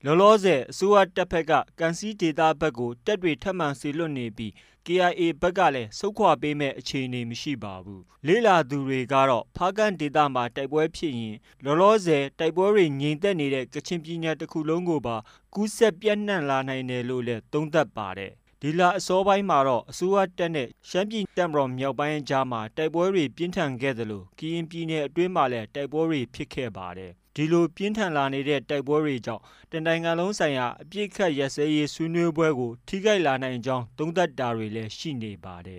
လောလောဆယ်အစိုးရတပ်ဖက်ကကန်စီဒေတာဘက်ကိုတပ်တွေထပ်မံစေလွှတ်နေပြီး KIA ဘက်ကလည်းစုခွာပေးမဲ့အခြေအနေမရှိပါဘူးလေလာသူတွေကတော့ဖားကန်ဒေတာမှာတိုက်ပွဲဖြစ်ရင်လောလောဆယ်တိုက်ပွဲတွေငြိမ်သက်နေတဲ့ကချင်ပြည်နယ်တစ်ခုလုံးကိုပါကူးစက်ပြန့်နှံ့လာနိုင်တယ်လို့လည်းသုံးသပ်ပါတယ်ဒီလအစောပိုင်းမှာတော့အစိုးရတပ်နဲ့ရှမ်းပြည်တပ်မတော်မြောက်ပိုင်းအကြားမှာတိုက်ပွဲတွေပြင်းထန်ခဲ့သလိုကရင်ပြည်နယ်အတွင်းမှာလည်းတိုက်ပွဲတွေဖြစ်ခဲ့ပါတယ်ဒီလိုပြင်းထန်လာနေတဲ့တိုက်ပွဲတွေကြောင့်တနိုင်ငံလုံးဆိုင်ရာအပြစ်ခတ်ရက်စဲရေးဆွေးနွေးပွဲကိုထိခိုက်လာနိုင်ကြောင်းသုံးသပ်တာတွေလည်းရှိနေပါတယ်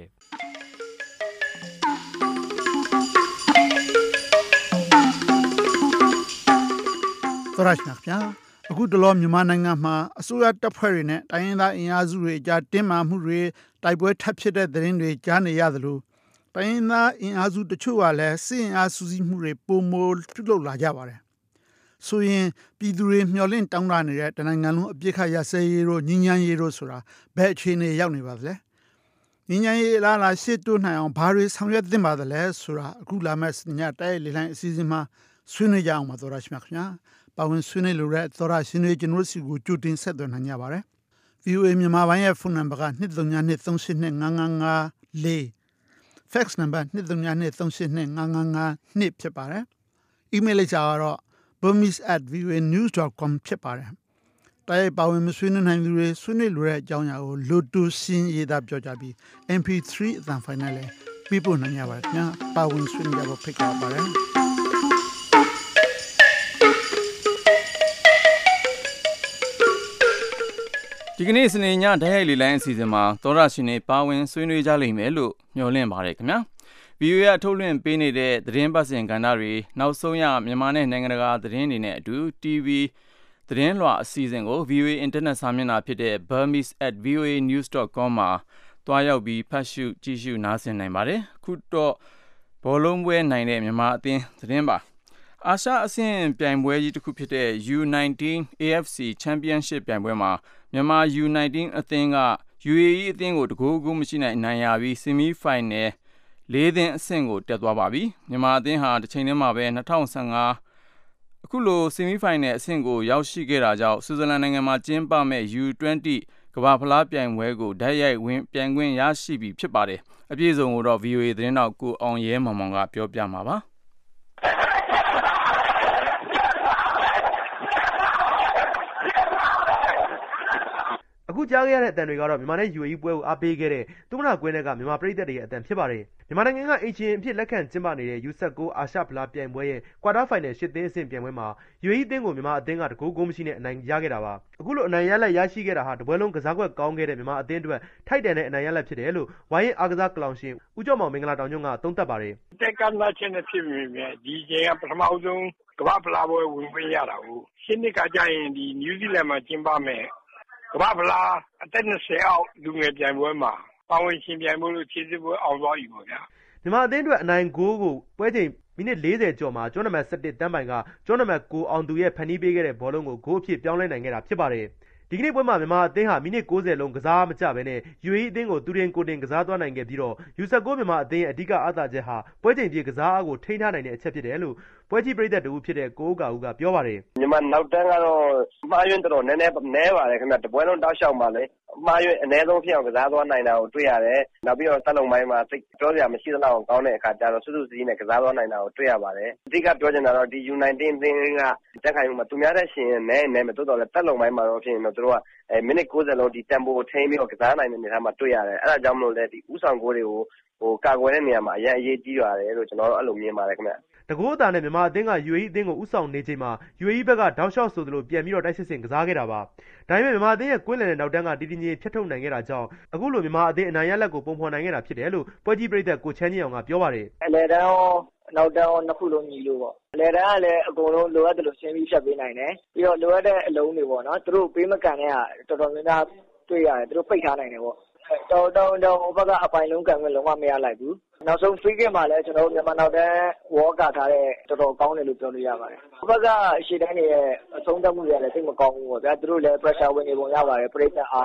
သရရှိမြအခုတလောမြန်မာနိုင်ငံမှာအစိုးရတပ်ဖွဲ့တွေနဲ့တိုင်းရင်းသားအင်အားစုတွေအကြားတင်းမာမှုတွေတိုက်ပွဲထပ်ဖြစ်တဲ့သတင်းတွေကြားနေရသလိုတိုင်းရင်းသားအင်အားစုတချို့ကလည်းစစ်အင်အားစုစည်းမှုတွေပုံမပြုလုပ်လာကြပါတယ်ဆိုရင်ပြည်သူတွေမျှော်လင့်တောင်းတနေတဲ့တနိုင်ငံလုံးအပြစ်ခတ်ရစဲရေးတို့ညဉ့်ညမ်းရေးတို့ဆိုတာဘယ်အခြေအနေရောက်နေပါသလဲညဉ့်ညမ်းရေးလားရှေ့တိုးနိုင်အောင်ဘာတွေဆောင်ရွက်သင့်ပါသလဲဆိုတာအခုလာမယ့်ညတိုက်လေလိုင်းအစီအစဉ်မှာဆွေးနွေးကြအောင်ပါသောရရှိမြခင်ဗျာပါဝင်ဆွေးနွေးလိုတဲ့သောရရှင်တွေကျွန်တော်စီကိုကြိုတင်ဆက်သွင်းနိုင်ကြပါတယ် VOA မြန်မာပိုင်းရဲ့ဖုန်းနံပါတ်က2323855554 fax နံပါတ်2323855552ဖြစ်ပါတယ် email လိပ်စာကတော့ burmese@voanews.com ဖြစ်ပါတယ်တိုက်ပါဝင်မဆွေးနွေးနိုင်သူတွေဆွေးနွေးလိုတဲ့အကြောင်းအရာကိုလိုတူရှင်းရေးသားပြောကြပြီး MP3 အသံဖိုင်နဲ့လည်းပြပို့နိုင်ကြပါတယ်ခင်ဗျာပါဝင်ဆွေးနွေးကြဖို့ဖိတ်ခေါ်ပါတယ်ဒီကနေ့စနေညဓာတ်ရိုက်လေလိုင်းအစီအစဉ်မှာသောရရှင်တွေပါဝင်ဆွေးနွေးကြလိမ့်မယ်လို့မျှော်လင့်ပါတယ်ခင်ဗျာ VOA ကထုတ်လွှင့်ပေးနေတဲ့သတင်းပတ်စဉ်ကဏ္ဍတွေနောက်ဆုံးရမြန်မာနဲ့နိုင်ငံတကာသတင်းတွေနဲ့အတူ TV သတင်းလွှာအစီအစဉ်ကို VOA Internet စာမျက်နှာဖြစ်တဲ့ burmese@voanews.com မှာတွားရောက်ပြီးဖတ်ရှုကြည့်ရှုနားဆင်နိုင်ပါတယ်ခုတော့ဘောလုံးပွဲနိုင်တဲ့မြန်မာအသင်းသတင်းပါအာရှအဆင့်ပြိုင်ပွဲကြီးတစ်ခုဖြစ်တဲ့ U19 AFC Championship ပြိုင်ပွဲမှာမြန်မာ U19 အသင်းက UAE အသင်းကိုတကူးကူးမရှိနိုင်နိုင်ရပြီး Semi Final ၄ သင်းအဆင့်ကိုတက်သွားပါပြီမြန်မာအသင်းဟာတစ်ချိန်တည်းမှာပဲ2015အခုလို Semi Final အဆင့်ကိုရောက်ရှိခဲ့တာကြောင့်ဆွစ်ဇာလန်နိုင်ငံမှာကျင်းပမဲ့ U20 ကမ္ဘာဖလားပြိုင်ပွဲကိုဓာတ်ရိုက်ဝင်ပြိုင်ခွင့်ရရှိပြီဖြစ်ပါတယ်အပြည့်အစုံကိုတော့ VOA သတင်းတောက်ကိုအောင်ရဲမောင်မောင်ကပြောပြမှာပါအခုကြားခဲ့ရတဲ့အတန်တွေကတော့မြန်မာနဲ့ UAE ပွဲကိုအားပေးခဲ့တဲ့သုမနာကွင်းကမြန်မာပြည်သက်တွေရဲ့အတန်ဖြစ်ပါတယ်မြန်မာနိုင်ငံကအိမ်ရှင်အဖြစ်လက်ခံကျင်းပနေတဲ့ U19 အာရှဖလားပြိုင်ပွဲရဲ့ကွာတာဖိုင်နယ်၈သင်းအဆင့်ပြိုင်ပွဲမှာ UAE အသင်းကိုမြန်မာအသင်းကတကူးကိုမရှိနဲ့အနိုင်ရခဲ့တာပါအခုလိုအနိုင်ရလက်ရရှိခဲ့တာဟာတပွဲလုံးကစားကွက်ကောင်းခဲ့တဲ့မြန်မာအသင်းအတွက်ထိုက်တန်တဲ့အနိုင်ရလက်ဖြစ်တယ်လို့ဝိုင်းရင်အားကစားကလောင်ရှင်ဦးကျော်မောင်မင်္ဂလာတောင်ညွန့်ကသုံးသပ်ပါတယ်တက်ကမ်းသားချင်းနဲ့ဖြစ်နေပြီဒီချိန်ကပထမအဆုံးကမ္ဘာဖလားပွဲဝင်ခွင့်ရတာကိုရှင်းနှစ်ကကြရင်ဒီနယူးဇီလန်မှာကျင်းပမယ်ကမ္ဘာဖလားအသက်20အောက်လူငယ်ပြိုင်ပွဲမှာပါဝင်ရှင်ပြိုင်မှုလို့ခြေစစ်ပွဲအောင်သွားပြီပေါ့ဗျာမြန်မာအသင်းအတွက်အနိုင်ဂိုးကိုပွဲချိန်မိနစ်40ကျော်မှာကျောင်းနံပါတ်17တန်းပိုင်ကကျောင်းနံပါတ်9အောင်သူရဲ့ဖန်တီးပေးခဲ့တဲ့ဘောလုံးကိုဂိုးအဖြစ်ပြောင်းလဲနိုင်ခဲ့တာဖြစ်ပါတယ်ဒီကနေ့ပွဲမှာမြန်မာအသင်းဟာမိနစ်60လုံးကစားမကြဘဲနဲ့ UAE အသင်းကိုသူတင်ကိုတင်ကစားသွားနိုင်ခဲ့ပြီးတော့ U19 မြန်မာအသင်းရဲ့အဓိကအားသာချက်ဟာပွဲချိန်ပြည့်ကစားအားကိုထိန်းထားနိုင်တဲ့အချက်ဖြစ်တယ်လို့ပွဲကြည့်ပရိသတ်တူဖြစ်တဲ့ကိုဦးကာဦးကပြောပါတယ်မြန်မာနောက်တန်းကတော့မှားယွင်းတော်နည်းပါတယ်ခင်ဗျတပွဲလုံးတောက်လျှောက်ပါလေမှားယွင်းအနည်းဆုံးဖြစ်အောင်ကစားသွားနိုင်တာကိုတွေ့ရတယ်နောက်ပြီးတော့စက်လုံးပိုင်းမှာစိတ်ပြောစရာမရှိသလောက်ကောင်းတဲ့အခါကျတော့စွတ်စွတ်စည်းနဲ့ကစားသွားနိုင်တာကိုတွေ့ရပါတယ်အဓိကပြောချင်တာတော့ဒီ U19 အသင်းကတက်ခိုင်မှုမှာသူများတဲ့ရှင်နဲမတိုးတော့လဲတက်လုံးပိုင်းမှာတော့ဖြစ်ရင်တော့သူတို့ကမိနစ်60လုံးဒီ tempo ကိုထိန်းပြီးတော့ကစားနိုင်တဲ့နေရာမှာတွေ့ရတယ်အဲ့ဒါကြောင့်မလို့လဲဒီဥဆောင်ကိုတွေကိုကာကွယ်တဲ့နေရာမှာအရင်အရေးကြီးရတယ်လို့ကျွန်တော်တို့အဲ့လိုမြင်ပါတယ်ခင်ဗျတကူအသားနဲ့မြန်မာအသင်းက UAE အသင်းကိုဥဆောင်နေချိန်မှာ UAE ဘက်ကတောက်လျှောက်ဆိုသလိုပြန်ပြီးတော့တိုက်စစ်ဆင်ကစားခဲ့တာပါဒါပေမဲ့မြန်မာအသင်းရဲ့ကွင်းလယ်နဲ့နောက်တန်းကတီတီငြိမ်ဖြတ်ထုတ်နိုင်ခဲ့တာကြောင့်အခုလိုမြန်မာအသင်းအနိုင်ရလက်ကိုပုံဖော်နိုင်ခဲ့တာဖြစ်တယ်လို့ပွဲကြည့်ပရိသတ်ကိုချမ်းကြီးအောင်ကပြောပါတယ်အလဲတန်းရောနောက်တန်းရောနှစ်ခုလုံးညီလို့ပေါ့အလဲတန်းကလည်းအကုန်လုံးလိုအပ်တယ်လို့ရှင်းပြီးဖြတ်ပေးနိုင်တယ်ပြီးတော့လိုအပ်တဲ့အလုံးတွေပေါ့နော်သူတို့ပေးမကန်တဲ့ဟာတော်တော်များများတွေ့ရတယ်သူတို့ပိတ်ထားနိုင်တယ်ပေါ့တော့ဘက်ကအပိုင်လုံးကံမဲ့လုံးဝမရလိုက်ဘူးနောက်ဆုံး free kick မှာလည်းကျွန်တော်တို့မြန်မာနောက်တန်းဝေါ်ကထားတဲ့တော်တော်ကောင်းတယ်လို့ပြောလို့ရပါတယ်ဘက်ကအရှိတိုင်းတွေရဲ့အဆုံးသတ်မှုတွေလည်းသိမကောင်းဘူးပေါ့ဗျာသူတို့လည်း pressure ဝင်နေပုံရပါတယ်ပရိသတ်အားကြောင့်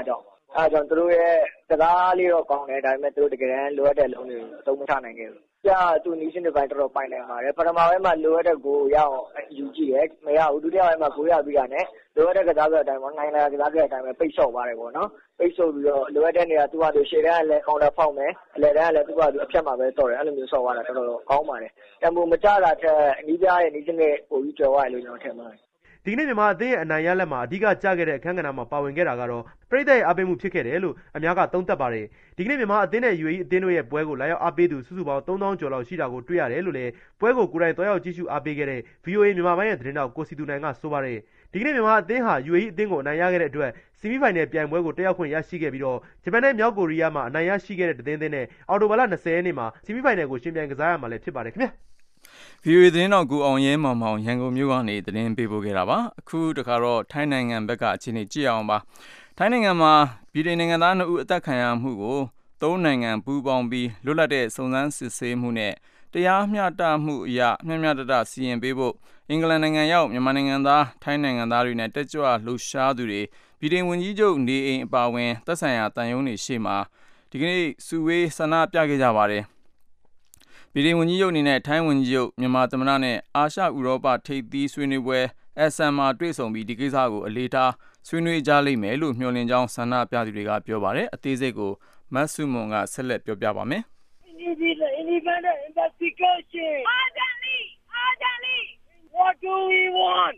အဲဒါကြောင့်သူတို့ရဲ့စကားလေးတော့ကောင်းတယ်ဒါပေမဲ့သူတို့တကယ်တမ်းလိုအပ်တဲ့အလုံးတွေကိုသုံးမချနိုင်ခဲ့ဘူး။သူနီးစင်းတွေပိုင်းတော်တော်ပိုင်နိုင်ပါတယ်။ပထမပိုင်းမှာလိုအပ်တဲ့ကိုရအောင်ယူကြည့်တယ်မရဘူးဒုတိယပိုင်းမှာကိုရပြီးတာနဲ့လိုအပ်တဲ့ကစားပြအတိုင်းမှာနိုင်လာကစားပြအတိုင်းပဲပိတ်ဆို့ပါတယ်ပေါ့နော်။ပိတ်ဆို့ပြီးတော့လိုအပ်တဲ့နေရာသူကသူရှေ့တန်းကလည်းကောင်တာဖောက်မယ်အလယ်တန်းကလည်းသူကသူအဖြတ်မှာပဲတော့တယ်အဲ့လိုမျိုးဆော့သွားတာတော်တော်ကောင်းပါတယ်။တံပိုးမကြတာထက်အနီးပြားရဲ့နီးစင်းတွေပိုပြီးကျော်သွားတယ်လို့ကျွန်တော်ထင်ပါတယ်။ဒီကနေ့မြန်မာအသင်းရဲ့အနိုင်ရလက်မှာအဓိကကျခဲ့တဲ့အခန်းကဏ္ဍမှာပါဝင်ခဲ့တာကတော့ပရိသတ်ရဲ့အားပေးမှုဖြစ်ခဲ့တယ်လို့အများကသုံးသပ်ပါတယ်။ဒီကနေ့မြန်မာအသင်းနဲ့ UAE အသင်းတို့ရဲ့ပွဲကိုလာရောက်အားပေးသူစုစုပေါင်း3000ကျော်လောက်ရှိတာကိုတွေ့ရတယ်လို့လည်းပွဲကိုကိုယ်တိုင်တွားရောက်ကြည့်ရှုအားပေးခဲ့တဲ့ VOA မြန်မာပိုင်းရဲ့သတင်းတောက်ကိုစီတူနိုင်ကဆိုပါတယ်။ဒီကနေ့မြန်မာအသင်းဟာ UAE အသင်းကိုအနိုင်ရခဲ့တဲ့အတွက်ဆီမီဖိုင်နယ်ပြိုင်ပွဲကိုတက်ရောက်ခွင့်ရရှိခဲ့ပြီးတော့ဂျပန်နဲ့မြောက်ကိုရီးယားမှာအနိုင်ရရှိခဲ့တဲ့သတင်းသင်းနဲ့အော်တိုဘာလ20ရက်နေ့မှာဆီမီဖိုင်နယ်ကိုရှင်ပြိုင်ကစားရမှာလည်းဖြစ်ပါတယ်ခင်ဗျာ။ VOA သတင်းတော်ကိုအောင်ရဲမောင်မောင်ရန်ကုန်မြို့ကနေသတင်းပေးပို့ခဲ့တာပါအခုတခါတော့ထိုင်းနိုင်ငံဘက်ကအခြေအနေကြည့်အောင်ပါထိုင်းနိုင်ငံမှာပြည်ထောင်နိုင်ငံသား2ဦးအသက်ခံရမှုကို3နိုင်ငံပူးပေါင်းပြီးလွတ်လပ်တဲ့စုံစမ်းစစ်ဆေးမှုနဲ့တရားမျှတမှုအရမျှမျှတတစီရင်ပေးဖို့အင်္ဂလန်နိုင်ငံရောက်မြန်မာနိုင်ငံသားထိုင်းနိုင်ငံသားတွေနဲ့တက်ကြွလှုပ်ရှားသူတွေပြည်ထောင်ဝန်ကြီးချုပ်နေအိမ်အပါအဝင်သက်ဆိုင်ရာတန်ယုံတွေရှေ့မှာဒီကနေ့စုဝေးဆန္ဒပြခဲ့ကြပါတယ်ပြည်ထောင်ဝန်ကြီးချုပ်အနေနဲ့ထိုင်းဝန်ကြီးချုပ်မြန်မာသမ္မတနဲ့အာရှဥရောပထိပ်သီးဆွေးနွေးပွဲ SM မှာတွေ့ဆုံပြီးဒီကိစ္စကိုအလေးထားဆွေးနွေးကြလိမ့်မယ်လို့မျှော်လင့်ကြောင်းဆန္ဒပြသူတွေကပြောပါတယ်အသေးစိတ်ကိုမတ်စုမွန်ကဆက်လက်ပြောပြပါမယ် Independent investigation urgently what do we want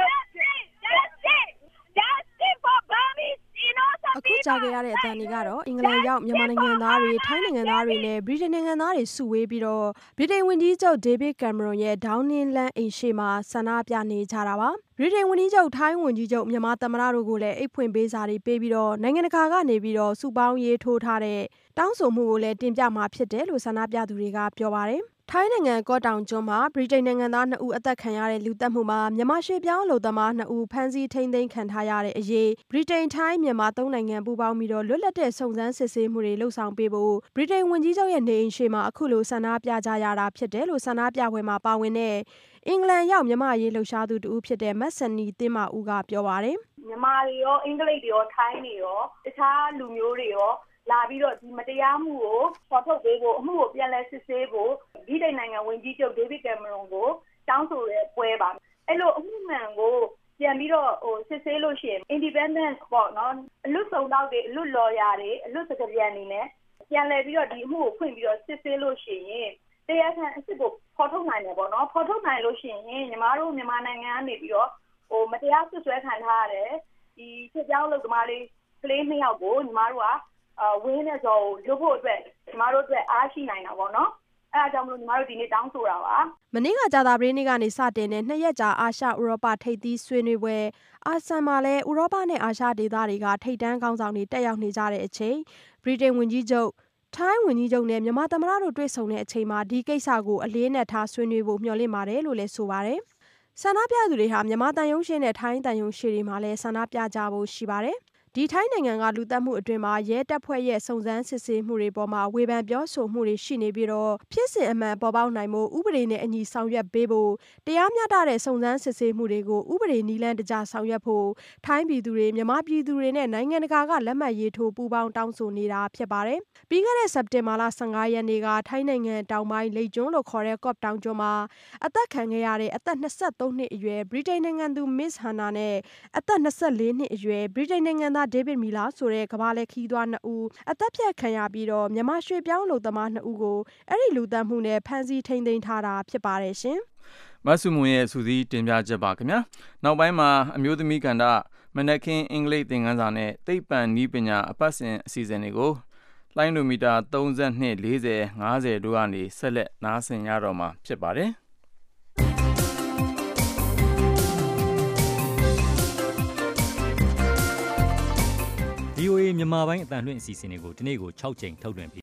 justice for Burmese အခုကြားခဲ့ရတဲ့အတန်တွေကတော့အင်္ဂလန်ရောက်မြန်မာနိုင်ငံသားတွေထိုင်းနိုင်ငံသားတွေနဲ့ဗြိတိန်နိုင်ငံသားတွေစုဝေးပြီးတော့ဗြိတိန်ဝန်ကြီးချုပ်ဒေးဗစ်ကင်မရွန်ရဲ့ဒေါင်းနင်းလန်းအိမ်ရှိမှာဆန္ဒပြနေကြတာပါဗြိတိန်ဝန်ကြီးချုပ်ထိုင်းဝန်ကြီးချုပ်မြန်မာသမ္မတတို့ကိုလည်းအိတ်ဖွင့်ပေးစာတွေပေးပြီးတော့နိုင်ငံတကာကနေပြီးတော့စုပေါင်းရေးထိုးထားတဲ့တောင်းဆိုမှုကိုလည်းတင်ပြမှာဖြစ်တယ်လို့ဆန္ဒပြသူတွေကပြောပါတယ်ထိုင်းနိုင်ငံကော့တောင်ကျွန်းမှာဗြိတိန်နိုင်ငံသား2ဦးအသက်ခံရတဲ့လူသတ်မှုမှာမြန်မာရွှေပြောင်းအလုပ်သမား2ဦးဖမ်းဆီးထိန်းသိမ်းခံထားရတဲ့အရေးဗြိတိန်ထိုင်းမြန်မာ3နိုင်ငံပူးပေါင်းပြီးတော့လွတ်လပ်တဲ့စုံစမ်းစစ်ဆေးမှုတွေလှုပ်ဆောင်ပေးဖို့ဗြိတိန်ဝန်ကြီးချုပ်ရဲ့နေအိမ်ရှိမှာအခုလိုဆန္ဒပြကြရတာဖြစ်တယ်လို့ဆန္ဒပြပွဲမှာပါဝင်တဲ့အင်္ဂလန်ရောက်မြန်မာရေးလှုပ်ရှားသူတူဖြစ်တဲ့မတ်ဆန်နီတင်းမာဦးကပြောပါတယ်မြန်မာတွေရောအင်္ဂလိပ်တွေရောထိုင်းတွေရောတခြားလူမျိုးတွေရောလာပြီးတော့ဒီမတရားမှုကိုပေါ်ထုတ်ပေးဖို့အမှုကိုပြန်လည်စစ်ဆေးဖို့ဗြိတိန်နိုင်ငံဝန်ကြီးချုပ်ဒေးဗစ်ကင်မရွန်ကိုတောင်းဆိုတဲ့ပွဲပါအဲ့လိုအမှုမှန်ကိုပြန်ပြီးတော့စစ်ဆေးလို့ရှိရင် independent ပေါ့နော်အလွတ်စုံတော့တွေအလွတ် lawyer တွေအလွတ်စကားပြန်နေနဲ့ပြန်လည်ပြီးတော့ဒီအမှုကိုဖွင့်ပြီးတော့စစ်ဆေးလို့ရှိရင်တရားခံအစ်စ်ကိုဖော်ထုတ်နိုင်တယ်ပေါ့နော်ဖော်ထုတ်နိုင်လို့ရှိရင်ညီမတို့မြန်မာနိုင်ငံကနေပြီးတော့မတရားဆွဆွဲခံထားရတယ်ဒီချက်ကြောင်းလုပ်သမားလေးကလေး2ယောက်ကိုညီမတို့ကဝင်းနဲ့ဆိုရုပ်ဖို့အတွက်ညီမတို့အတွက်အားရှိနိုင်တာပေါ့နော်အဲအကြောင်းမလို့ညီမတို့ဒီနေ့တောင်းဆိုတာပါမနေ့ကကြာသပတေးနေ့ကနေစတင်တဲ့2ရက်ကြာအာရှဥရောပထိပ်သီးဆွေးနွေးပွဲအာဆန်မှာလည်းဥရောပနဲ့အာရှဒေသတွေကထိပ်တန်းခေါင်းဆောင်တွေတက်ရောက်နေကြတဲ့အချိန်ဗြိတိန်ဝန်ကြီးချုပ်ထိုင်းဝန်ကြီးချုပ်နဲ့မြန်မာသမ္မတတို့တွေ့ဆုံတဲ့အချိန်မှာဒီကိစ္စကိုအလေးနဲ့ထားဆွေးနွေးဖို့မျှော်လင့်ပါတယ်လို့လည်းဆိုပါတယ်ဆန္ဒပြသူတွေဟာမြန်မာတန်ယုံရှင်းနဲ့ထိုင်းတန်ယုံရှင်းတွေမှာလည်းဆန္ဒပြကြဖို့ရှိပါတယ်ဒီထိုင်းနိုင်ငံကလူသတ်မှုအတွင်းမှာရဲတပ်ဖွဲ့ရဲ့စုံစမ်းစစ်ဆေးမှုတွေပေါ်မှာဝေဖန်ပြောဆိုမှုတွေရှိနေပြီးတော့ဖြစ်စဉ်အမှန်ပေါ်ပေါက်နိုင်မှုဥပဒေနဲ့အညီဆောင်ရွက်ပေးဖို့တရားမျှတတဲ့စုံစမ်းစစ်ဆေးမှုတွေကိုဥပဒေနည်းလမ်းတကျဆောင်ရွက်ဖို့ထိုင်းပြည်သူတွေမြန်မာပြည်သူတွေနဲ့နိုင်ငံတကာကလက်မှတ်ရေးထိုးပူးပေါင်းတောင်းဆိုနေတာဖြစ်ပါတယ်ပြီးခဲ့တဲ့စက်တင်ဘာလ15ရက်နေ့ကထိုင်းနိုင်ငံတောင်ပိုင်းလိတ်ကျွန်းလို့ခေါ်တဲ့ကော့တောင်ကျွန်းမှာအသက်ခံခဲ့ရတဲ့အသက်23နှစ်အရွယ်ဗြိတိန်နိုင်ငံသူ Miss Hannah နဲ့အသက်24နှစ်အရွယ်ဗြိတိန်နိုင်ငံသားဒေးဗစ်မီလာဆိုတဲ့ကမ္ဘာလှည့်ခီးသွား2ဦးအသက်ဖြတ်ခံရပြီးတော့မြန်မာရွှေပြောင်းလုပ်သမား2ဦးကိုအဲ့ဒီလူသတ်မှုနဲ့ဖမ်းဆီးထိန်းသိမ်းထားတာဖြစ်ပါတယ်ရှင်မဆုမွန်ရဲ့စူးစီးတင်ပြချက်ပါခင်ဗျာနောက်ပိုင်းမှာအမျိုးသမီးကဏ္ဍမနက်ခင်းအင်္ဂလိပ်သင်ခန်းစာနဲ့သိပ္ပံနည်းပညာအပတ်စဉ်အစီအစဉ်တွေကိုလိုင်းဒိုမီတာ32 40 50တို့ကနေဆက်လက်နားဆင်ရတော့မှာဖြစ်ပါတယ် VOA မြန်မာပိုင်းအတန်လွင့်အစီအစဉ်တွေကိုဒီနေ့ကို6ကြိမ်ထုတ်လွှင့်